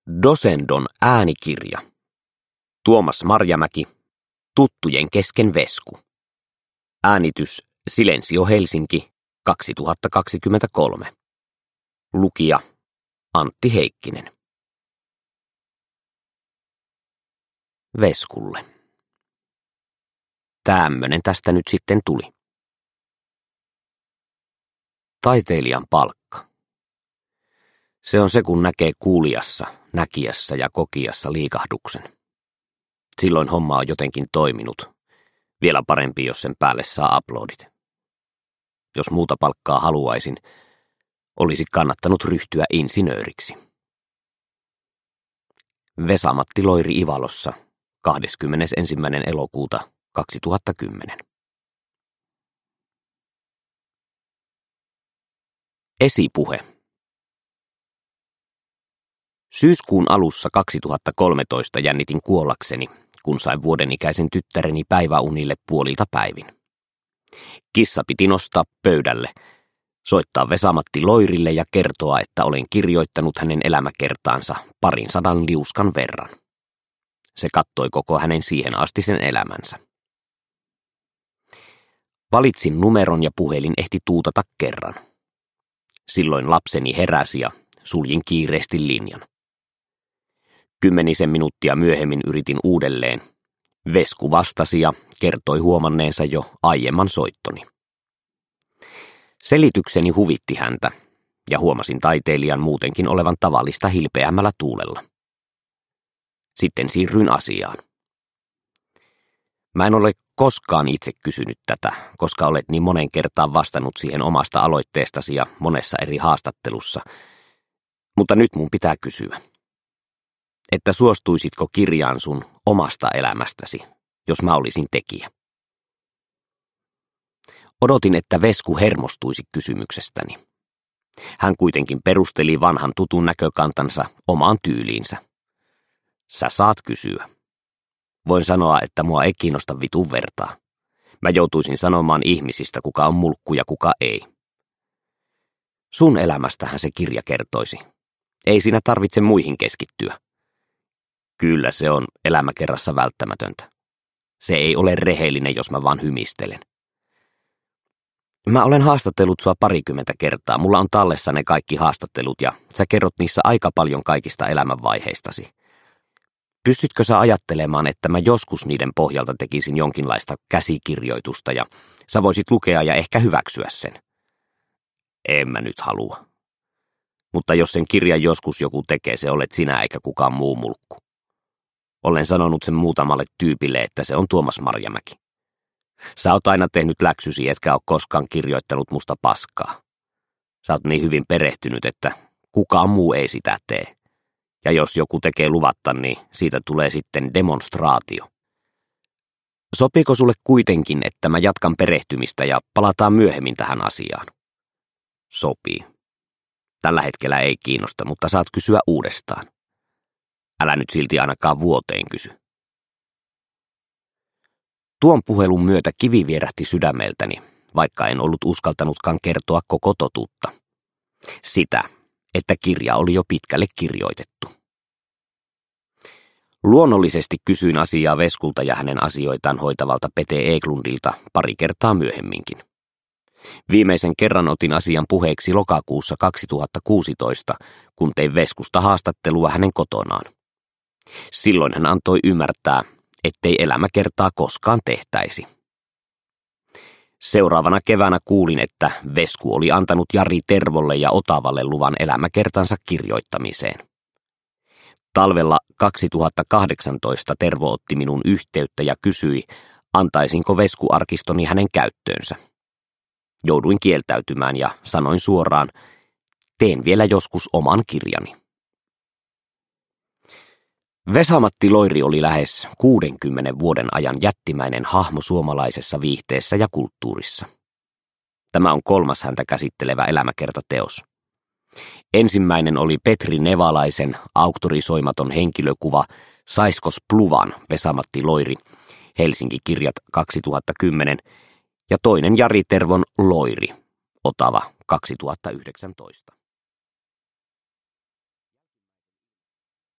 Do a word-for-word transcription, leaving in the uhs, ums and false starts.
Dosendon äänikirja. Tuomas Marjamäki. Tuttujen kesken Vesku. Äänitys Silensio Helsinki kaksituhattakaksikymmentäkolme. Lukija Antti Heikkinen. Veskulle. Tämmönen tästä nyt sitten tuli. Taiteilijan palkka. Se on se, kun näkee kuulijassa, näkijässä ja kokijassa liikahduksen. Silloin homma on jotenkin toiminut. Vielä parempi, jos sen päälle saa uploadit. Jos muuta palkkaa haluaisin, olisi kannattanut ryhtyä insinööriksi. Vesa-Matti Loiri Ivalossa, kahdeskymmenesensimmäinen elokuuta kaksituhattakymmenen. Esipuhe. Syyskuun alussa kaksituhattakolmetoista jännitin kuollakseni, kun sain vuodenikäisen tyttäreni päiväunille puolilta päivin. Kissa piti nostaa pöydälle, soittaa Vesa-Matti Loirille ja kertoa, että olen kirjoittanut hänen elämäkertaansa parin sadan liuskan verran. Se kattoi koko hänen siihen astisen elämänsä. Valitsin numeron ja puhelin ehti tuutata kerran. Silloin lapseni heräsi ja suljin kiireesti linjan. Kymmenisen minuuttia myöhemmin yritin uudelleen. Vesku vastasi ja kertoi huomanneensa jo aiemman soittoni. Selitykseni huvitti häntä ja huomasin taiteilijan muutenkin olevan tavallista hilpeämmällä tuulella. Sitten siirryin asiaan. Mä en ole koskaan itse kysynyt tätä, koska olet niin monen kertaan vastannut siihen omasta aloitteestasi ja monessa eri haastattelussa. Mutta nyt mun pitää kysyä. Että suostuisitko kirjaan sun omasta elämästäsi, jos mä olisin tekijä? Odotin, että Vesku hermostuisi kysymyksestäni. Hän kuitenkin perusteli vanhan tutun näkökantansa omaan tyyliinsä. Sä saat kysyä. Voin sanoa, että mua ei kiinnosta vitun vertaa. Mä joutuisin sanomaan ihmisistä, kuka on mulkku ja kuka ei. Sun elämästähän se kirja kertoisi. Ei siinä tarvitse muihin keskittyä. Kyllä se on elämäkerrassa välttämätöntä. Se ei ole rehellinen, jos mä vaan hymistelen. Mä olen haastatellut sua parikymmentä kertaa. Mulla on tallessa ne kaikki haastattelut ja sä kerrot niissä aika paljon kaikista elämänvaiheistasi. Pystytkö sä ajattelemaan, että mä joskus niiden pohjalta tekisin jonkinlaista käsikirjoitusta ja sä voisit lukea ja ehkä hyväksyä sen? En mä nyt halua. Mutta jos sen kirjan joskus joku tekee, se olet sinä eikä kukaan muu mulkku. Olen sanonut sen muutamalle tyypille, että se on Tuomas Marjamäki. Sä oot aina tehnyt läksysi, etkä ole koskaan kirjoittanut musta paskaa. Sä oot niin hyvin perehtynyt, että kukaan muu ei sitä tee. Ja jos joku tekee luvatta, niin siitä tulee sitten demonstraatio. Sopiiko sulle kuitenkin, että mä jatkan perehtymistä ja palataan myöhemmin tähän asiaan? Sopii. Tällä hetkellä ei kiinnosta, mutta saat kysyä uudestaan. Älä nyt silti ainakaan vuoteen kysy. Tuon puhelun myötä kivi vierähti sydämeltäni, vaikka en ollut uskaltanutkaan kertoa koko totuutta. Sitä, että kirja oli jo pitkälle kirjoitettu. Luonnollisesti kysyin asiaa Veskulta ja hänen asioitaan hoitavalta Pete Eklundilta pari kertaa myöhemminkin. Viimeisen kerran otin asian puheeksi lokakuussa kaksituhattakuusitoista, kun tein Veskusta haastattelua hänen kotonaan. Silloin hän antoi ymmärtää, ettei elämäkertaa koskaan tehtäisi. Seuraavana keväänä kuulin, että Vesku oli antanut Jari Tervolle ja Otavalle luvan elämäkertansa kirjoittamiseen. Talvella kaksituhattakahdeksantoista Tervo otti minun yhteyttä ja kysyi, antaisinko Vesku-arkistoni hänen käyttöönsä. Jouduin kieltäytymään ja sanoin suoraan, teen vielä joskus oman kirjani. Vesa-Matti Loiri oli lähes kuudenkymmenen vuoden ajan jättimäinen hahmo suomalaisessa viihteessä ja kulttuurissa. Tämä on kolmas häntä käsittelevä elämäkertateos. Ensimmäinen oli Petri Nevalaisen auktorisoimaton henkilökuva Saiskos Pluvan Vesa-Matti Loiri, Helsinki-kirjat kaksituhattakymmenen, ja toinen Jari Tervon Loiri, Otava kaksituhattayhdeksäntoista.